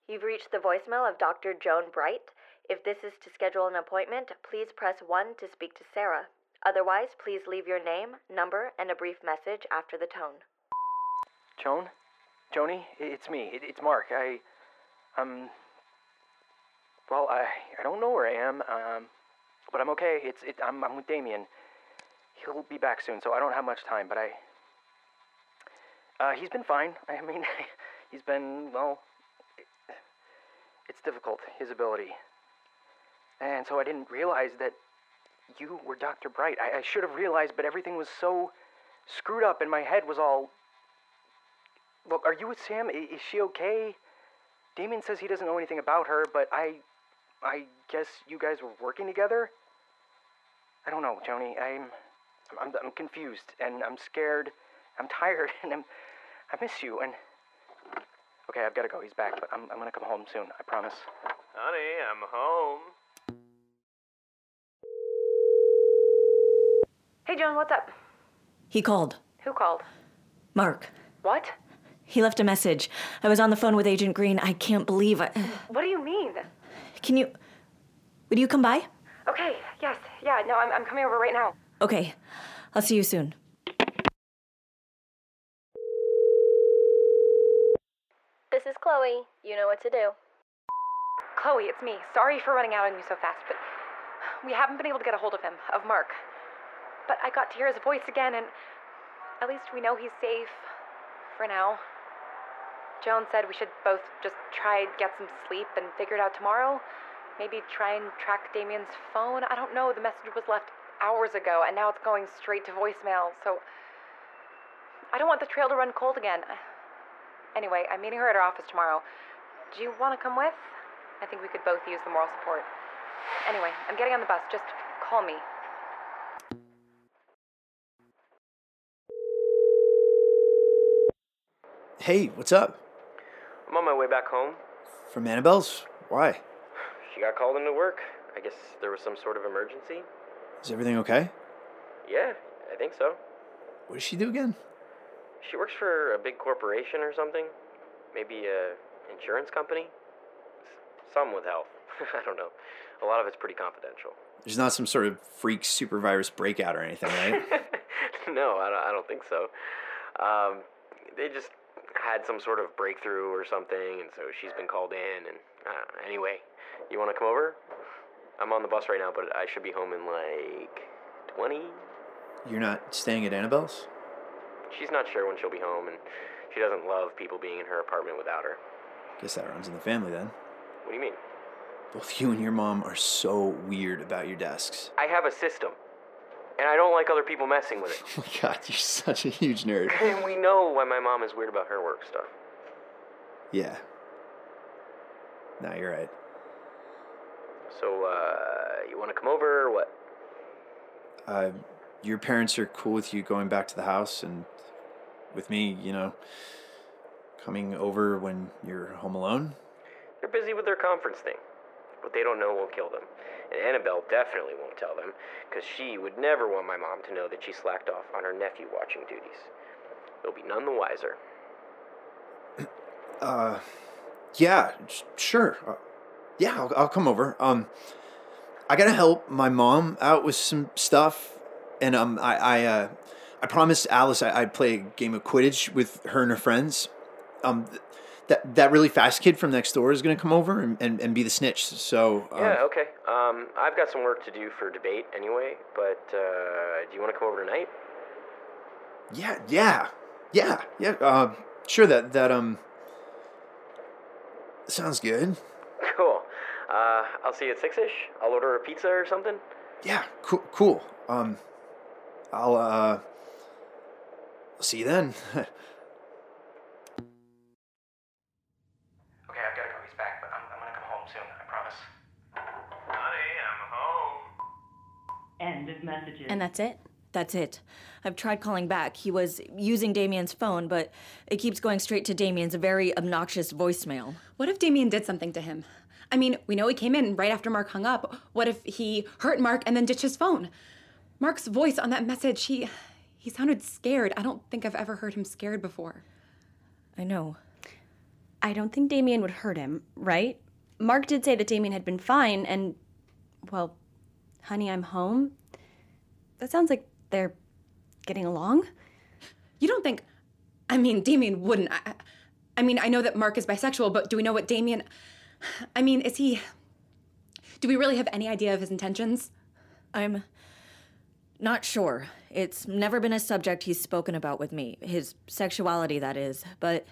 You've reached the voicemail of Dr. Joan Bright. If this is to schedule an appointment, please press 1 to speak to Sarah. Otherwise, please leave your name, number, and a brief message after the tone. Joan? Joni? It's me. It's Mark. I don't know where I am, but I'm okay. I'm with Damien. He'll be back soon, so I don't have much time, but he's been fine. I mean, he's been, it's difficult, his ability. And so I didn't realize that you were Dr. Bright. I should have realized, but everything was so screwed up and my head was all... Look, are you with Sam? Is she okay? Damien says he doesn't know anything about her, but I guess you guys were working together? I don't know, Joni. I'm confused, and I'm scared. I'm tired, and I miss you, and... Okay, I've got to go. He's back, but I'm going to come home soon. I promise. Honey, I'm home. Hey, Joan, what's up? He called. Who called? Mark. What? He left a message. I was on the phone with Agent Green. I can't believe I... What do you mean? Would you come by? Okay, yes, yeah, no, I'm coming over right now. Okay, I'll see you soon. This is Chloe. You know what to do. Chloe, it's me. Sorry for running out on you so fast, but we haven't been able to get a hold of him, of Mark. But I got to hear his voice again, and at least we know he's safe. For now. Joan said we should both just try and get some sleep and figure it out tomorrow. Maybe try and track Damien's phone. I don't know. The message was left hours ago, and now it's going straight to voicemail, so I don't want the trail to run cold again. Anyway, I'm meeting her at her office tomorrow. Do you want to come with? I think we could both use the moral support. Anyway, I'm getting on the bus. Just call me. Hey, what's up? I'm on my way back home. From Annabelle's? Why? She got called into work. I guess there was some sort of emergency. Is everything okay? Yeah, I think so. What does she do again? She works for a big corporation or something. Maybe a insurance company. Some with health. I don't know. A lot of it's pretty confidential. There's not some sort of freak super virus breakout or anything, right? No, I don't think so. They just had some sort of breakthrough or something, and so she's been called in, and anyway, you want to come over? I'm on the bus right now, but I should be home in like 20. You're not staying at Annabelle's? She's not sure when she'll be home, and she doesn't love people being in her apartment without her. Guess that runs in the family then. What do you mean? Both you and your mom are so weird about your desks. I have a system, and I don't like other people messing with it. Oh my god, you're such a huge nerd. And we know why my mom is weird about her work stuff. Yeah. No, you're right. So, you want to come over or what? Your parents are cool with you going back to the house and with me, coming over when you're home alone? They're busy with their conference thing. What they don't know will kill them. And Annabelle definitely won't tell them, because she would never want my mom to know that she slacked off on her nephew watching duties. They'll be none the wiser. Yeah, sure. Yeah, I'll come over. I gotta help my mom out with some stuff, and I promised Alice I'd play a game of Quidditch with her and her friends. That really fast kid from next door is gonna come over and be the snitch. So yeah, okay. I've got some work to do for debate anyway, but do you want to come over tonight? Yeah. Sure. That sounds good. Cool. I'll see you at 6-ish. I'll order a pizza or something. Yeah, cool. I'll see you then. Okay, I've got to go. He's back, but I'm going to come home soon. I promise. Honey, I'm home. End of messages. And that's it? That's it. I've tried calling back. He was using Damien's phone, but it keeps going straight to Damien's very obnoxious voicemail. What if Damien did something to him? I mean, we know he came in right after Mark hung up. What if he hurt Mark and then ditched his phone? Mark's voice on that message, he sounded scared. I don't think I've ever heard him scared before. I know. I don't think Damien would hurt him, right? Mark did say that Damien had been fine, and, well, honey, I'm home. That sounds like they're getting along. You don't think... I mean, Damien wouldn't. I mean, I know that Mark is bisexual, but do we know what Damien... I mean, is he... Do we really have any idea of his intentions? I'm not sure. It's never been a subject he's spoken about with me. His sexuality, that is. But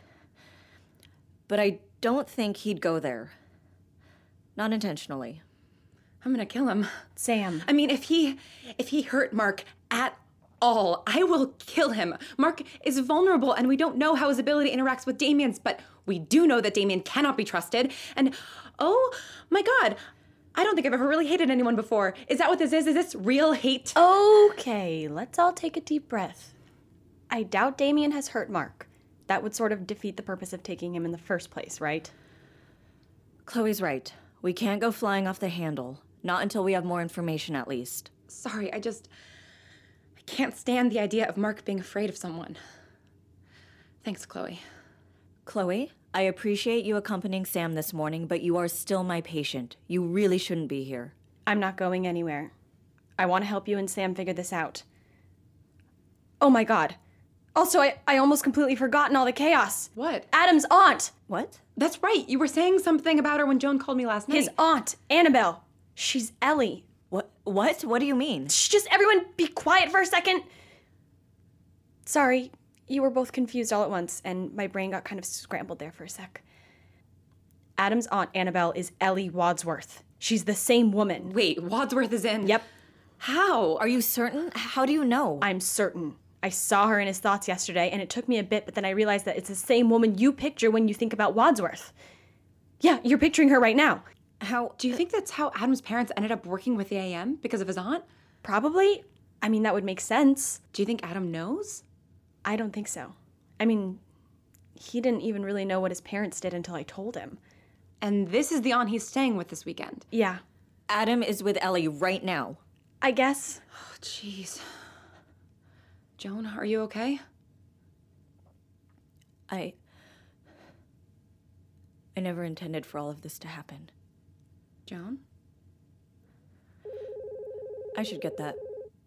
I don't think he'd go there. Not intentionally. I'm gonna kill him. Sam. I mean, if he hurt Mark at all, I will kill him. Mark is vulnerable, and we don't know how his ability interacts with Damien's, but we do know that Damien cannot be trusted. And, oh my God, I don't think I've ever really hated anyone before. Is that what this is? Is this real hate? Okay, let's all take a deep breath. I doubt Damien has hurt Mark. That would sort of defeat the purpose of taking him in the first place, right? Chloe's right. We can't go flying off the handle. Not until we have more information, at least. Sorry, I can't stand the idea of Mark being afraid of someone. Thanks, Chloe. Chloe, I appreciate you accompanying Sam this morning, but you are still my patient. You really shouldn't be here. I'm not going anywhere. I want to help you and Sam figure this out. Oh my God. Also, I almost completely forgotten all the chaos. What? Adam's aunt. What? That's right. You were saying something about her when Joan called me last night. His aunt, Annabelle. She's Ellie. What? What do you mean? Shh, just everyone be quiet for a second. Sorry, you were both confused all at once, and my brain got kind of scrambled there for a sec. Adam's aunt, Annabelle, is Ellie Wadsworth. She's the same woman. Wait, Wadsworth is in? Yep. How? Are you certain? How do you know? I'm certain. I saw her in his thoughts yesterday, and it took me a bit, but then I realized that it's the same woman you picture when you think about Wadsworth. Yeah, you're picturing her right now. How? Do you think that's how Adam's parents ended up working with the AM? Because of his aunt? Probably. I mean, that would make sense. Do you think Adam knows? I don't think so. I mean, he didn't even really know what his parents did until I told him. And this is the aunt he's staying with this weekend? Yeah. Adam is with Ellie right now. I guess. Oh, jeez. Joan, are you okay? I never intended for all of this to happen. Joan? I should get that.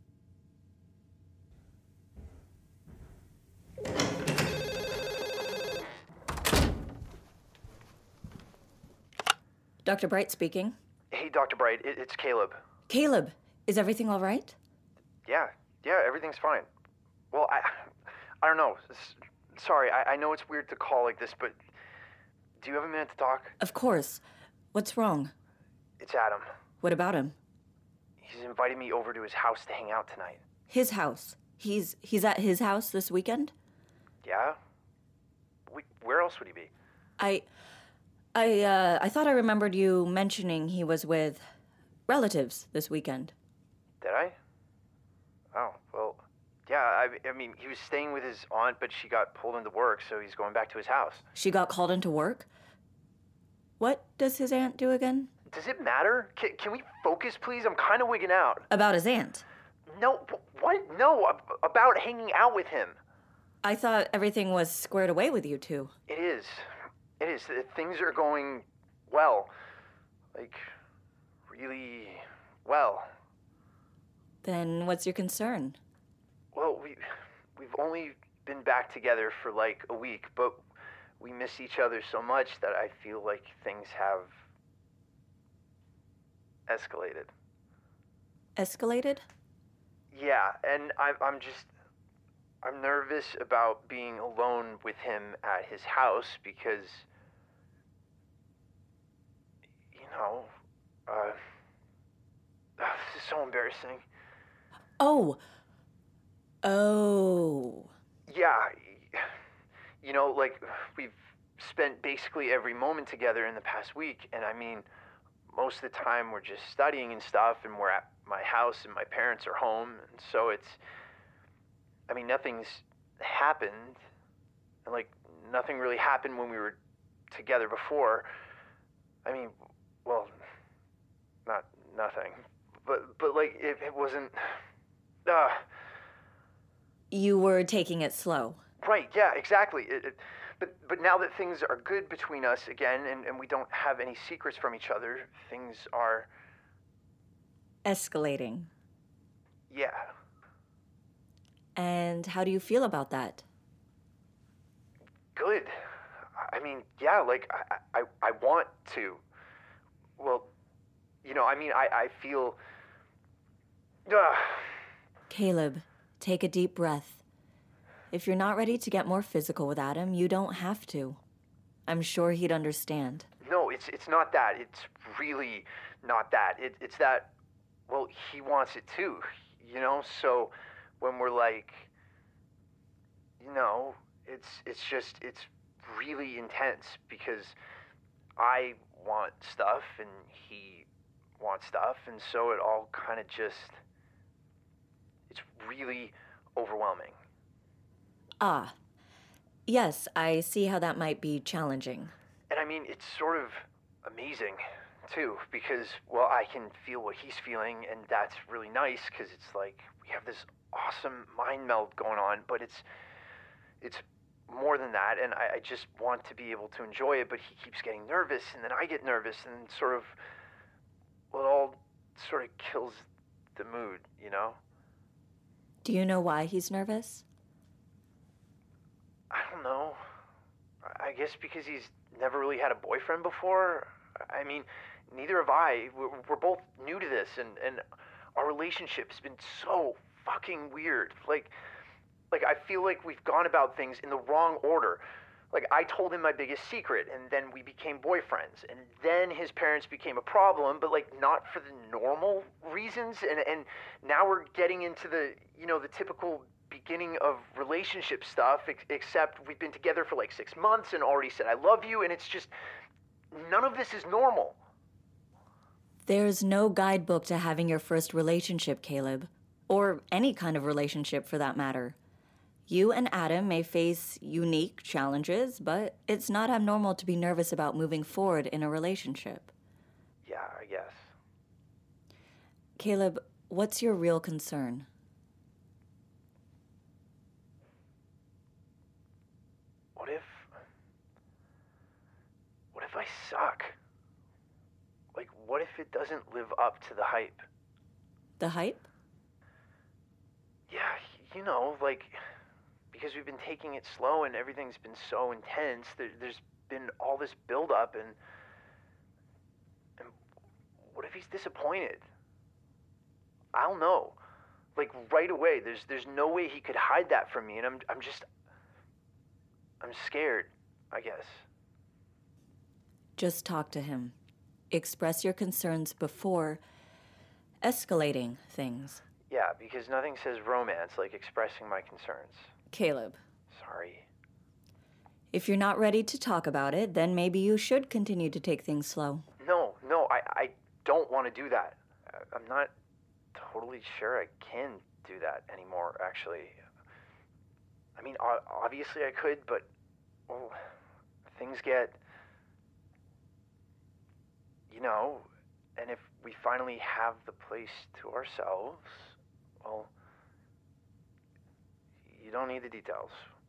Dr. Bright speaking. Hey, Dr. Bright, it's Caleb. Caleb, is everything all right? Yeah, everything's fine. Well, I don't know. Sorry, I know it's weird to call like this, but do you have a minute to talk? Of course. What's wrong? It's Adam. What about him? He's invited me over to his house to hang out tonight. His house? He's at his house this weekend? Yeah? Where else would he be? I thought I remembered you mentioning he was with relatives this weekend. Did I? Oh, well, yeah, I mean, he was staying with his aunt, but she got pulled into work, so he's going back to his house. She got called into work? What does his aunt do again? Does it matter? Can we focus, please? I'm kind of wigging out. About his aunt? No, what? No, about hanging out with him. I thought everything was squared away with you two. It is. Things are going well. Like, really well. Then what's your concern? Well, we've only been back together for like a week, but we miss each other so much that I feel like things have escalated. Escalated? Yeah, and I'm nervous about being alone with him at his house because, this is so embarrassing. Oh. Yeah, like, we've spent basically every moment together in the past week, and I mean, most of the time we're just studying and stuff, and we're at my house, and my parents are home, and so nothing's happened, and, like, nothing really happened when we were together before. I mean, well, not nothing, but like, it wasn't, You were taking it slow. Right, yeah, exactly. But now that things are good between us again, and we don't have any secrets from each other, things are... Escalating. Yeah. And how do you feel about that? Good. I mean, yeah, like, I want to. Well, I feel... Caleb, take a deep breath. If you're not ready to get more physical with Adam, you don't have to. I'm sure he'd understand. No, it's not that. It's really not that. It's that, well, he wants it too, So when we're like, it's really intense because I want stuff and he wants stuff, and so it all kind of just, it's really overwhelming. Ah, yes, I see how that might be challenging. And I mean, it's sort of amazing, too, because, well, I can feel what he's feeling, and that's really nice, because it's like, we have this awesome mind meld going on, but it's more than that, and I just want to be able to enjoy it, but he keeps getting nervous, and then I get nervous, and sort of, well, it all sort of kills the mood, Do you know why he's nervous? I don't know. I guess because he's never really had a boyfriend before. I mean, neither have I. We're both new to this, and our relationship has been so fucking weird. Like I feel like we've gone about things in the wrong order. Like, I told him my biggest secret, and then we became boyfriends, and then his parents became a problem, but, like, not for the normal reasons, and now we're getting into the, the typical beginning of relationship stuff, except we've been together for, like, 6 months and already said I love you, and it's just, none of this is normal. There's no guidebook to having your first relationship, Caleb. Or any kind of relationship, for that matter. You and Adam may face unique challenges, but it's not abnormal to be nervous about moving forward in a relationship. Yeah, I guess. Caleb, what's your real concern? What if I suck? Like, what if it doesn't live up to the hype? The hype? Yeah, like, because we've been taking it slow and everything's been so intense, there's been all this buildup, and what if he's disappointed? I don't know. Like, right away, there's no way he could hide that from me, and I'm scared, I guess. Just talk to him. Express your concerns before escalating things. Yeah, because nothing says romance like expressing my concerns. Caleb. Sorry. If you're not ready to talk about it, then maybe you should continue to take things slow. No, I don't want to do that. I'm not totally sure I can do that anymore, actually. I mean, obviously I could, but, well, things get, and if we finally have the place to ourselves, well, you don't need the details.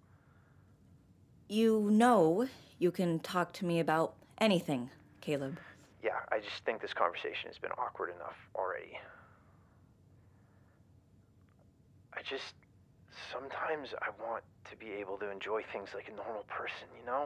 You can talk to me about anything, Caleb. Yeah, I just think this conversation has been awkward enough already. Sometimes I want to be able to enjoy things like a normal person,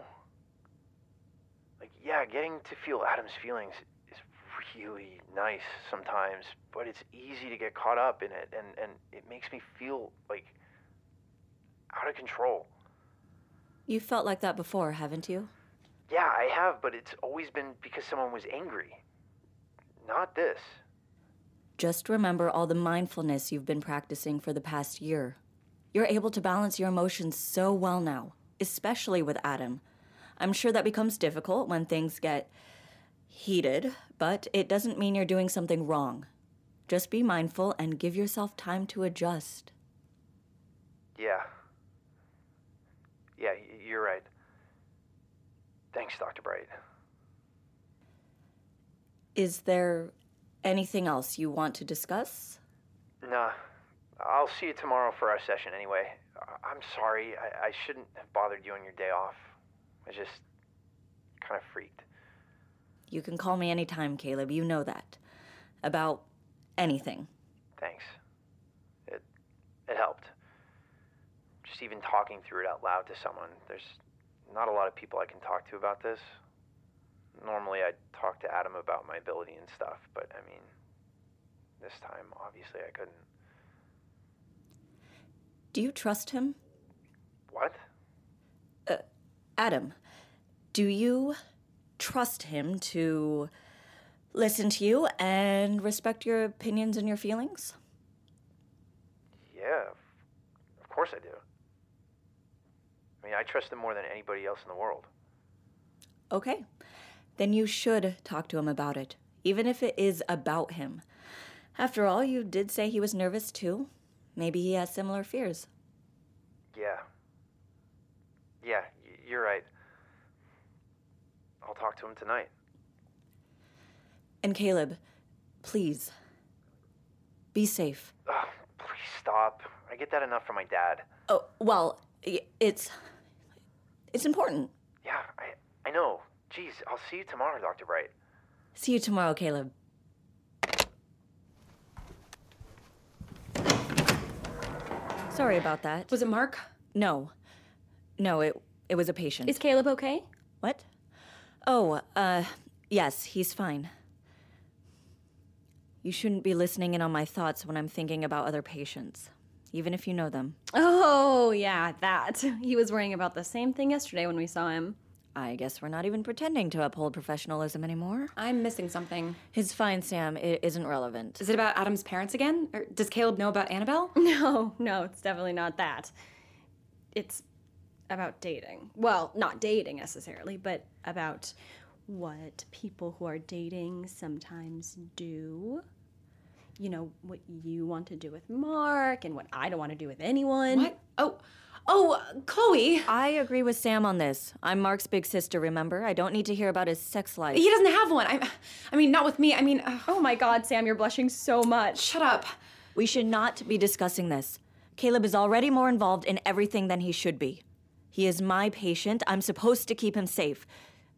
Like, yeah, getting to feel Adam's feelings is really nice sometimes, but it's easy to get caught up in it, and it makes me feel, like, out of control. You felt like that before, haven't you? Yeah, I have, but it's always been because someone was angry. Not this. Just remember all the mindfulness you've been practicing for the past year. You're able to balance your emotions so well now, especially with Adam. I'm sure that becomes difficult when things get heated, but it doesn't mean you're doing something wrong. Just be mindful and give yourself time to adjust. Yeah. Yeah, you're right. Thanks, Dr. Bright. Is there anything else you want to discuss? Nah. I'll see you tomorrow for our session anyway. I'm sorry. I shouldn't have bothered you on your day off. I just kind of freaked. You can call me anytime, Caleb. You know that. About anything. Thanks. It helped. Just even talking through it out loud to someone. There's not a lot of people I can talk to about this. Normally I'd talk to Adam about my ability and stuff, but I mean, this time, obviously I couldn't. Do you trust him? What? Adam, do you trust him to listen to you and respect your opinions and your feelings? Yeah, of course I do. I mean, I trust him more than anybody else in the world. Okay. Then you should talk to him about it, even if it is about him. After all, you did say he was nervous too. Maybe he has similar fears. Yeah. Yeah, you're right. I'll talk to him tonight. And Caleb, please, be safe. Ugh, please stop. I get that enough from my dad. Oh, well, it's important. Yeah, I know. Jeez, I'll see you tomorrow, Dr. Bright. See you tomorrow, Caleb. Sorry about that. Was it Mark? No, it was a patient. Is Caleb okay? What? Oh, yes, he's fine. You shouldn't be listening in on my thoughts when I'm thinking about other patients, even if you know them. Oh, yeah, that. He was worrying about the same thing yesterday when we saw him. I guess we're not even pretending to uphold professionalism anymore. I'm missing something. It's fine, Sam. It isn't relevant. Is it about Adam's parents again? Or does Caleb know about Annabelle? No, it's definitely not that. It's about dating. Well, not dating necessarily, but about what people who are dating sometimes do. You know, what you want to do with Mark and what I don't want to do with anyone. What? Oh, Chloe. I agree with Sam on this. I'm Mark's big sister, remember? I don't need to hear about his sex life. He doesn't have one. I mean, not with me. I mean, Oh my God, Sam, you're blushing so much. shut up. We should not be discussing this. Caleb is already more involved in everything than he should be. He is my patient. I'm supposed to keep him safe.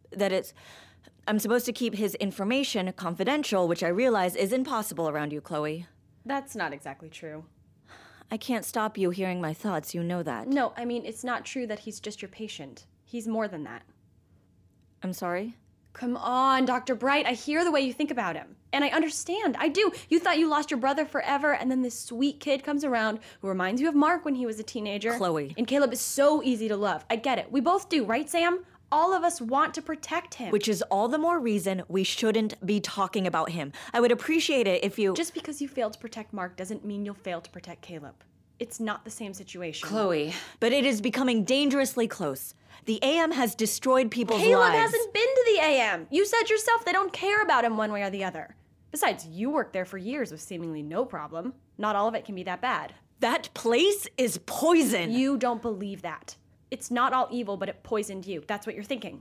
I'm supposed to keep his information confidential, which I realize is impossible around you, Chloe. That's not exactly true. I can't stop you hearing my thoughts, you know that. No, I mean, it's not true that he's just your patient. He's more than that. I'm sorry? Come on, Dr. Bright, I hear the way you think about him. And I understand, I do. You thought you lost your brother forever, and then this sweet kid comes around who reminds you of Mark when he was a teenager. Chloe. And Caleb is so easy to love. I get it. We both do, right, Sam? All of us want to protect him. Which is all the more reason we shouldn't be talking about him. I would appreciate it if you... Just because you failed to protect Mark doesn't mean you'll fail to protect Caleb. It's not the same situation. Chloe. But it is becoming dangerously close. The AM has destroyed people's Caleb lives. hasn't been to the AM. You said yourself they don't care about him one way or the other. Besides, you worked there for years with seemingly no problem. Not all of it can be that bad. That place is poison. You don't believe that. It's not all evil, but it poisoned you. That's what you're thinking.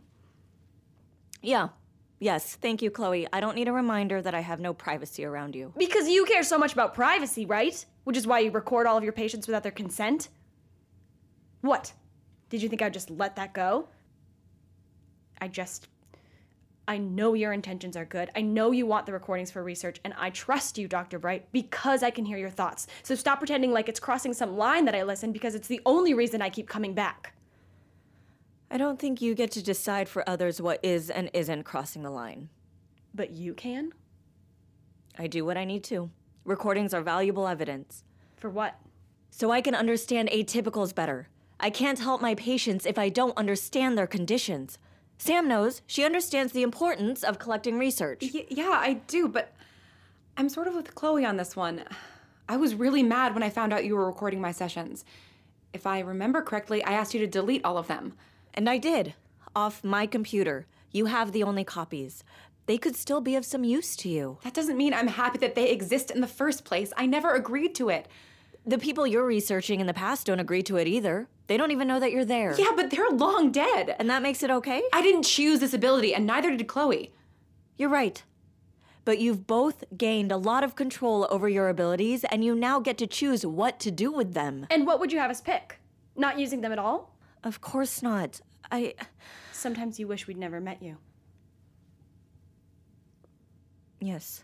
Yeah. Yes, thank you, Chloe. I don't need a reminder that I have no privacy around you. Because you care so much about privacy, right? Which is why you record all of your patients without their consent? What? Did you think I'd just let that go? I know your intentions are good. I know you want the recordings for research, and I trust you, Dr. Bright, because I can hear your thoughts. So stop pretending like it's crossing some line that I listen, because it's the only reason I keep coming back. I don't think you get to decide for others what is and isn't crossing the line. But you can? I do what I need to. Recordings are valuable evidence. For what? So I can understand atypicals better. I can't help my patients if I don't understand their conditions. Sam knows. She understands the importance of collecting research. Yeah, I do, but I'm sort of with Chloe on this one. I was really mad when I found out you were recording my sessions. If I remember correctly, I asked you to delete all of them. And I did. Off my computer. You have the only copies. They could still be of some use to you. That doesn't mean I'm happy that they exist in the first place. I never agreed to it. The people you're researching in the past don't agree to it either. They don't even know that you're there. Yeah, but they're long dead. And that makes it okay? I didn't choose this ability, and neither did Chloe. You're right. But you've both gained a lot of control over your abilities, and you now get to choose what to do with them. And what would you have us pick? Not using them at all? Of course not. Sometimes you wish we'd never met you. Yes.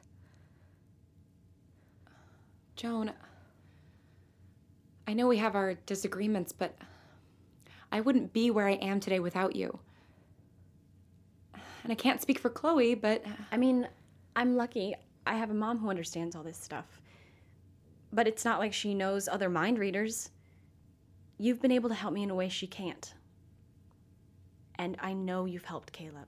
Joan, I know we have our disagreements, but I wouldn't be where I am today without you. And I can't speak for Chloe, but... I mean, I'm lucky. I have a mom who understands all this stuff. But it's not like she knows other mind readers. You've been able to help me in a way she can't. And I know you've helped Caleb.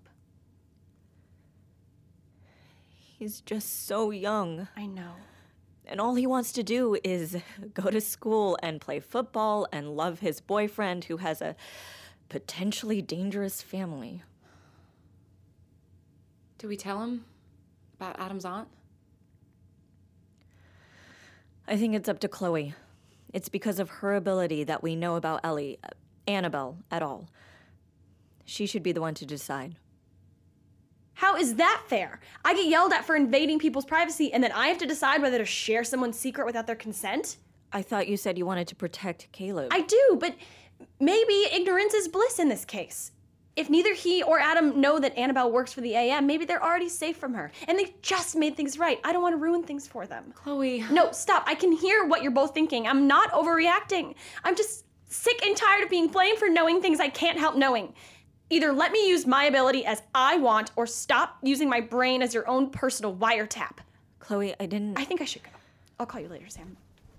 He's just so young. I know. And all he wants to do is go to school and play football and love his boyfriend who has a potentially dangerous family. Do we tell him about Adam's aunt? I think it's up to Chloe. It's because of her ability that we know about Ellie, Annabelle, at all. She should be the one to decide. How is that fair? I get yelled at for invading people's privacy, and then I have to decide whether to share someone's secret without their consent? I thought you said you wanted to protect Caleb. I do, but maybe ignorance is bliss in this case. If neither he or Adam know that Annabelle works for the AM, maybe they're already safe from her, and they just made things right. I don't want to ruin things for them. Chloe. No, stop. I can hear what you're both thinking. I'm not overreacting. I'm just sick and tired of being blamed for knowing things I can't help knowing. Either let me use my ability as I want, or stop using my brain as your own personal wiretap. Chloe, I think I should go. I'll call you later, Sam.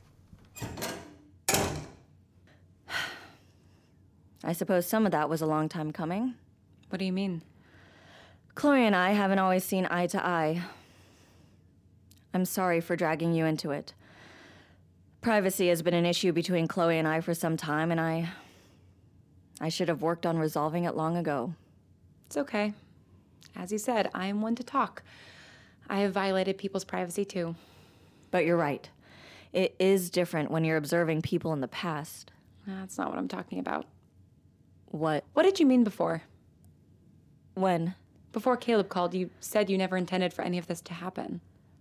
I suppose some of that was a long time coming. What do you mean? Chloe and I haven't always seen eye to eye. I'm sorry for dragging you into it. Privacy has been an issue between Chloe and I for some time, and I should have worked on resolving it long ago. It's okay. As you said, I am one to talk. I have violated people's privacy too. But you're right. It is different when you're observing people in the past. That's not what I'm talking about. What? What did you mean before? When? Before Caleb called, you said you never intended for any of this to happen.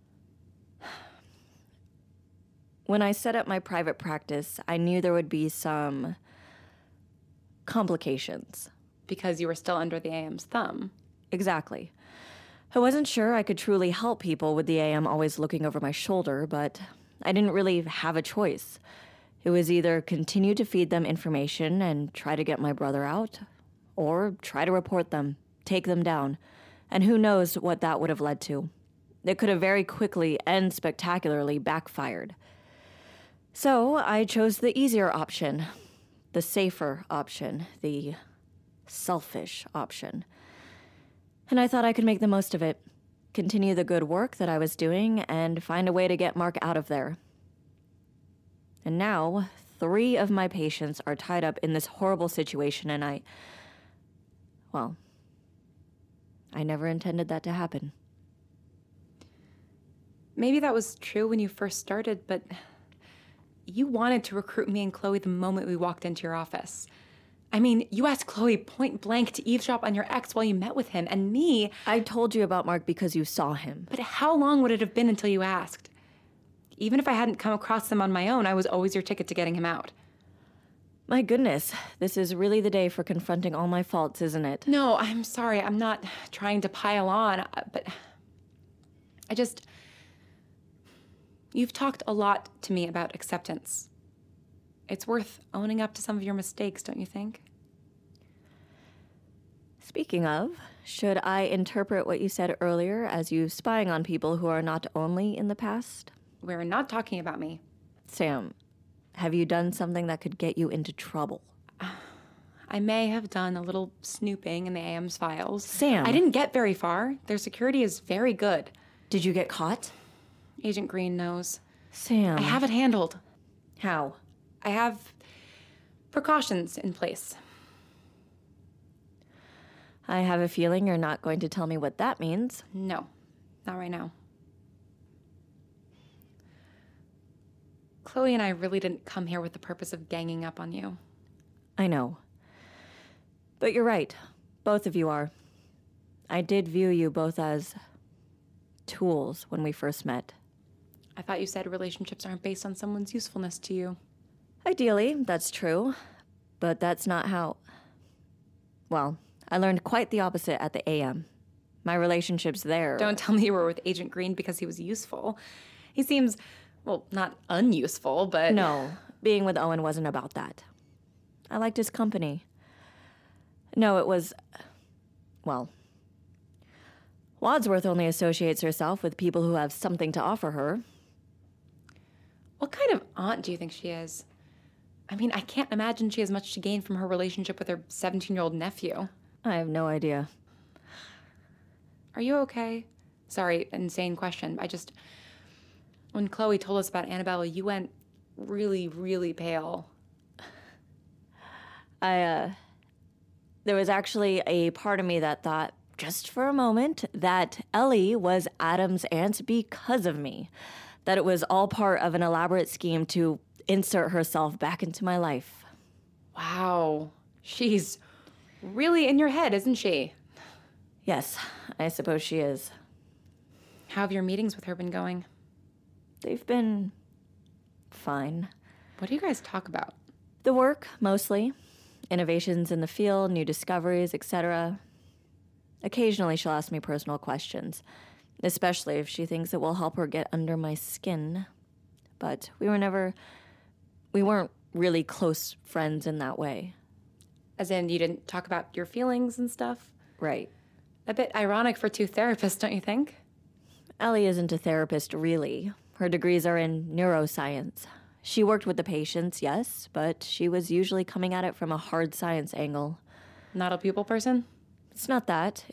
When I set up my private practice, I knew there would be some complications. Because you were still under the AM's thumb. Exactly. I wasn't sure I could truly help people with the AM always looking over my shoulder, but I didn't really have a choice. It was either continue to feed them information and try to get my brother out, or try to report them, take them down, and who knows what that would have led to. It could have very quickly and spectacularly backfired. So I chose the easier option, the safer option, the selfish option. And I thought I could make the most of it, continue the good work that I was doing, and find a way to get Mark out of there. And now, 3 of my patients are tied up in this horrible situation, and I never intended that to happen. Maybe that was true when you first started, but you wanted to recruit me and Chloe the moment we walked into your office. I mean, you asked Chloe point blank to eavesdrop on your ex while you met with him, and me... I told you about Mark because you saw him. But how long would it have been until you asked? Even if I hadn't come across them on my own, I was always your ticket to getting him out. My goodness, this is really the day for confronting all my faults, isn't it? No, I'm sorry. I'm not trying to pile on, but you've talked a lot to me about acceptance. It's worth owning up to some of your mistakes, don't you think? Speaking of, should I interpret what you said earlier as you spying on people who are not only in the past? We're not talking about me. Sam, have you done something that could get you into trouble? I may have done a little snooping in the AM's files. Sam! I didn't get very far. Their security is very good. Did you get caught? Agent Green knows. Sam. I have it handled. How? I have precautions in place. I have a feeling you're not going to tell me what that means. No, not right now. Chloe and I really didn't come here with the purpose of ganging up on you. I know. But you're right. Both of you are. I did view you both as tools when we first met. I thought you said relationships aren't based on someone's usefulness to you. Ideally, that's true. But that's not how... Well, I learned quite the opposite at the AM. My relationships there... Don't tell me you were with Agent Green because he was useful. He seems, well, not unuseful, but... No, being with Owen wasn't about that. I liked his company. No, it was... Well... Wadsworth only associates herself with people who have something to offer her. What kind of aunt do you think she is? I mean, I can't imagine she has much to gain from her relationship with her 17-year-old nephew. I have no idea. Are you okay? Sorry, insane question. When Chloe told us about Annabella, you went really, really pale. There was actually a part of me that thought, just for a moment, that Ellie was Adam's aunt because of me. That it was all part of an elaborate scheme to insert herself back into my life. Wow. She's really in your head, isn't she? Yes, I suppose she is. How have your meetings with her been going? They've been fine. What do you guys talk about? The work, mostly. Innovations in the field, new discoveries, etc. Occasionally she'll ask me personal questions, especially if she thinks it will help her get under my skin. But we weren't really close friends in that way. As in, you didn't talk about your feelings and stuff? Right. A bit ironic for two therapists, don't you think? Ellie isn't a therapist, really. Her degrees are in neuroscience. She worked with the patients, yes, but she was usually coming at it from a hard science angle. Not a people person? It's not that.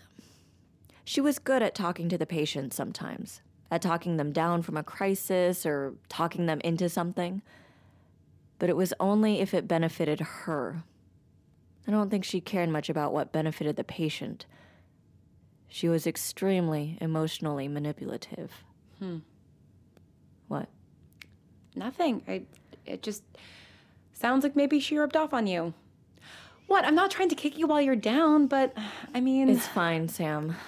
She was good at talking to the patients sometimes, at talking them down from a crisis or talking them into something. But it was only if it benefited her. I don't think she cared much about what benefited the patient. She was extremely emotionally manipulative. What? Nothing. It just sounds like maybe she rubbed off on you. What? I'm not trying to kick you while you're down, but I mean... It's fine, Sam.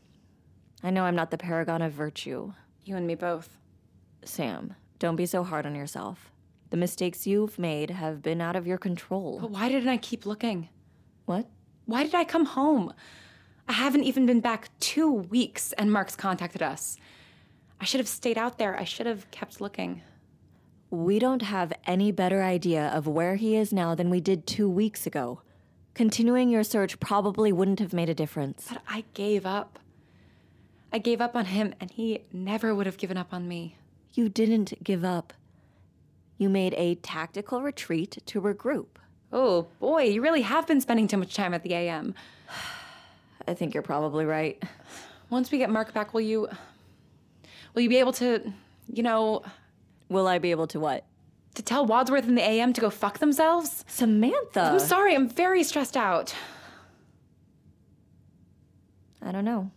I know I'm not the paragon of virtue. You and me both. Sam, don't be so hard on yourself. The mistakes you've made have been out of your control. But why didn't I keep looking? What? Why did I come home? I haven't even been back 2 weeks and Mark's contacted us. I should have stayed out there. I should have kept looking. We don't have any better idea of where he is now than we did 2 weeks ago. Continuing your search probably wouldn't have made a difference. But I gave up. I gave up on him, and he never would have given up on me. You didn't give up. You made a tactical retreat to regroup. Oh, boy, you really have been spending too much time at the AM. I think you're probably right. Once we get Mark back, will you be able to, Will I be able to what? To tell Wadsworth and the AM to go fuck themselves? Samantha! I'm sorry, I'm very stressed out. I don't know.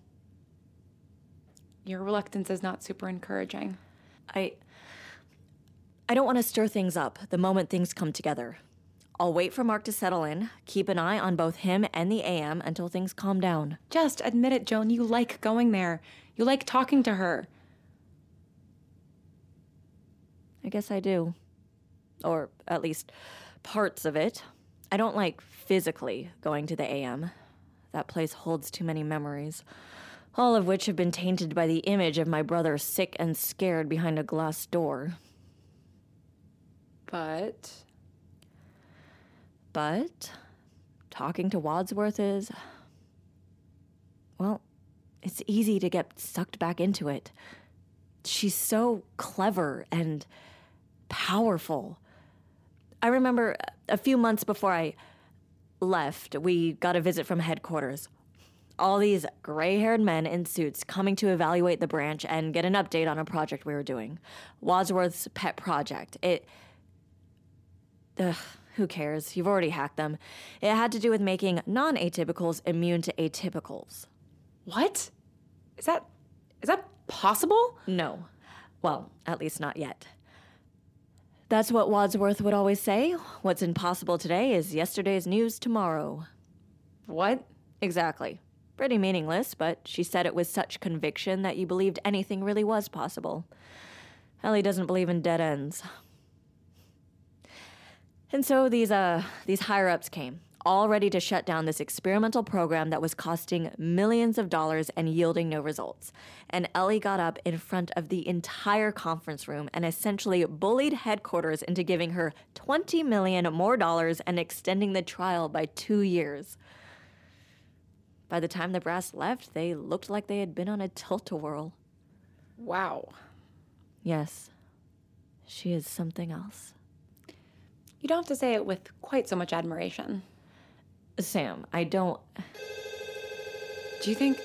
Your reluctance is not super encouraging. I don't want to stir things up the moment things come together. I'll wait for Mark to settle in, keep an eye on both him and the AM until things calm down. Just admit it, Joan. You like going there. You like talking to her. I guess I do. Or at least parts of it. I don't like physically going to the AM. That place holds too many memories, all of which have been tainted by the image of my brother sick and scared behind a glass door. But talking to Wadsworth is... Well, it's easy to get sucked back into it. She's so clever and powerful. I remember a few months before I left, we got a visit from headquarters. All these gray-haired men in suits coming to evaluate the branch and get an update on a project we were doing. Wadsworth's pet project. Who cares? You've already hacked them. It had to do with making non-atypicals immune to atypicals. What? Is that possible? No. Well, at least not yet. That's what Wadsworth would always say. What's impossible today is yesterday's news tomorrow. What? Exactly. Pretty meaningless, but she said it with such conviction that you believed anything really was possible. Ellie doesn't believe in dead ends. And so these higher-ups came, all ready to shut down this experimental program that was costing millions of dollars and yielding no results. And Ellie got up in front of the entire conference room and essentially bullied headquarters into giving her $20 million more and extending the trial by 2 years. By the time the brass left, they looked like they had been on a tilt-a-whirl. Wow. Yes, she is something else. You don't have to say it with quite so much admiration. Sam, I don't... Do you think...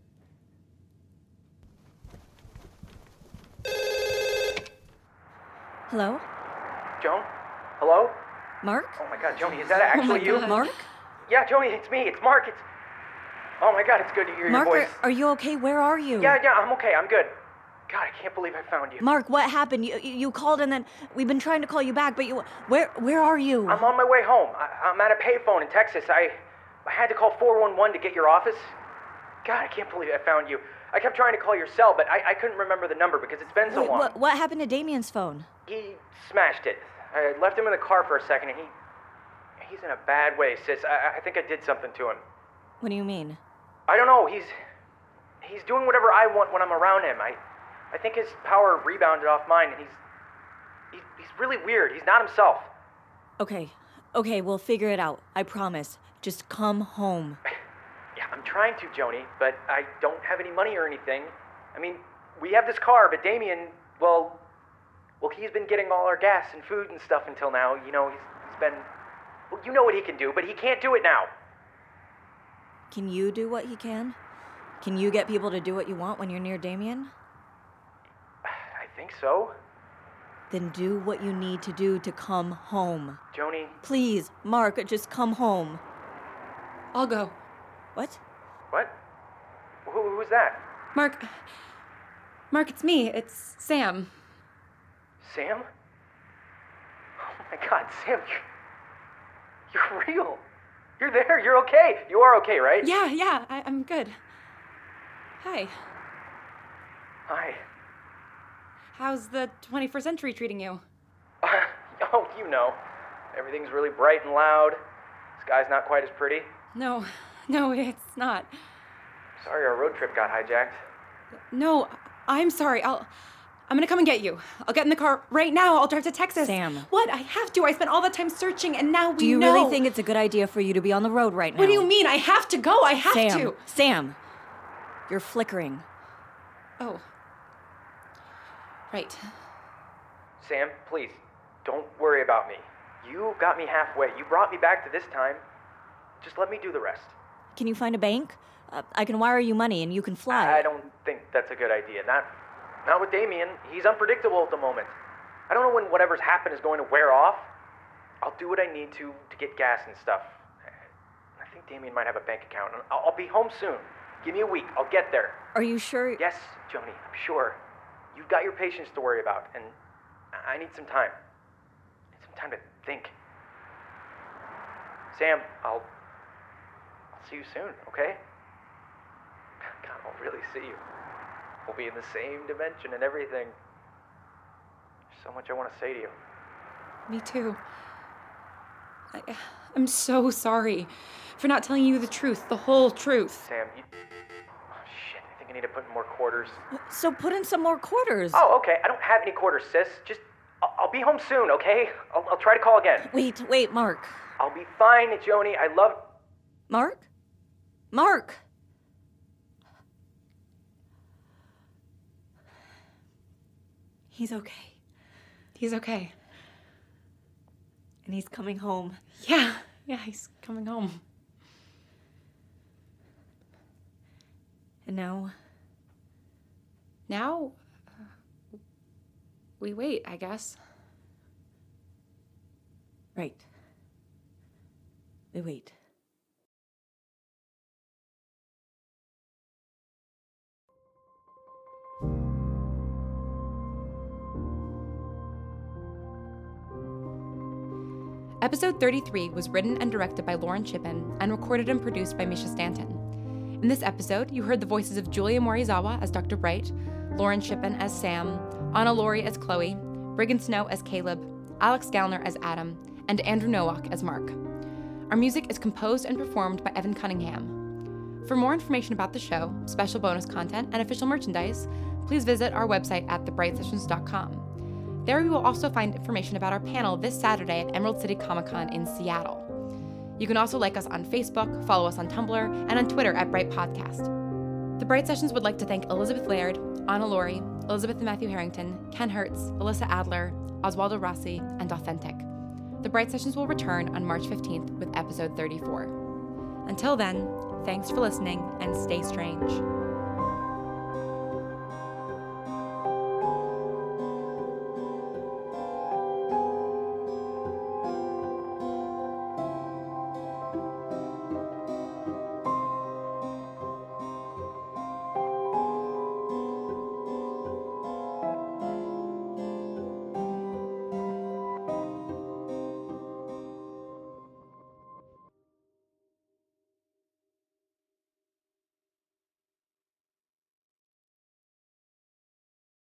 Hello? Joan? Hello? Mark? Oh my God, Joni, is that actually you? Mark? Yeah, Joni, it's me. It's Mark. Oh my God, it's good to hear Mark, your voice. are you okay? Where are you? Yeah, I'm okay. I'm good. God, I can't believe I found you. Mark, what happened? You called and then we've been trying to call you back, but where are you? I'm on my way home. I'm at a payphone in Texas. I had to call 411 to get your office. God, I can't believe I found you. I kept trying to call your cell, but I couldn't remember the number because it's been so long. What happened to Damien's phone? He smashed it. I left him in the car for a second, and he's in a bad way, sis. I think I did something to him. What do you mean? I don't know. He's doing whatever I want when I'm around him. I think his power rebounded off mine, and he's really weird. He's not himself. Okay, we'll figure it out. I promise. Just come home. Yeah, I'm trying to, Joni, but I don't have any money or anything. I mean, we have this car, but Damien, well, he's been getting all our gas and food and stuff until now. You know, he's been... Well, you know what he can do, but he can't do it now. Can you do what he can? Can you get people to do what you want when you're near Damien? I think so. Then do what you need to do to come home. Joni. Please, Mark, just come home. I'll go. What? What? Who's that? Mark, it's me. It's Sam. Sam? Oh my God, Sam, you're real. You're there. You're okay. You are okay, right? Yeah, I'm good. Hi. Hi. How's the 21st century treating you? Oh, you know. Everything's really bright and loud. Sky's not quite as pretty. No, it's not. Sorry our road trip got hijacked. No, I'm sorry. I'm gonna come and get you. I'll get in the car right now. I'll drive to Texas. Sam. What? I have to. I spent all the time searching, and now we know. Do you really think it's a good idea for you to be on the road right now? What do you mean? I have to go. I have to. Sam, you're flickering. Oh. Right. Sam, please, don't worry about me. You got me halfway. You brought me back to this time. Just let me do the rest. Can you find a bank? I can wire you money and you can fly. I don't think that's a good idea. Not with Damien. He's unpredictable at the moment. I don't know when whatever's happened is going to wear off. I'll do what I need to get gas and stuff. I think Damien might have a bank account. I'll be home soon. Give me a week. I'll get there. Are you sure? Yes, Joni, I'm sure. You've got your patients to worry about, and I need some time. I need some time to think. Sam, I'll see you soon, okay? God, I'll really see you. We'll be in the same dimension and everything. There's so much I want to say to you. Me too. I'm so sorry for not telling you the truth, the whole truth. Sam, oh, shit, I think I need to put in more quarters. So put in some more quarters. Oh, okay, I don't have any quarters, sis. Just, I'll be home soon, okay? I'll try to call again. Wait, Mark. I'll be fine, Joni. I love... Mark! He's okay. He's okay. And he's coming home. Yeah, he's coming home. And now? Now, we wait, I guess. Right. We wait. Episode 33 was written and directed by Lauren Shippen and recorded and produced by Misha Stanton. In this episode, you heard the voices of Julia Morizawa as Dr. Bright, Lauren Shippen as Sam, Anna Laurie as Chloe, Brigham Snow as Caleb, Alex Gallner as Adam, and Andrew Nowak as Mark. Our music is composed and performed by Evan Cunningham. For more information about the show, special bonus content, and official merchandise, please visit our website at thebrightsessions.com. There we will also find information about our panel this Saturday at Emerald City Comic Con in Seattle. You can also like us on Facebook, follow us on Tumblr, and on Twitter at Bright Podcast. The Bright Sessions would like to thank Elizabeth Laird, Anna Laurie, Elizabeth and Matthew Harrington, Ken Hertz, Alyssa Adler, Oswaldo Rossi, and Authentic. The Bright Sessions will return on March 15th with episode 34. Until then, thanks for listening and stay strange.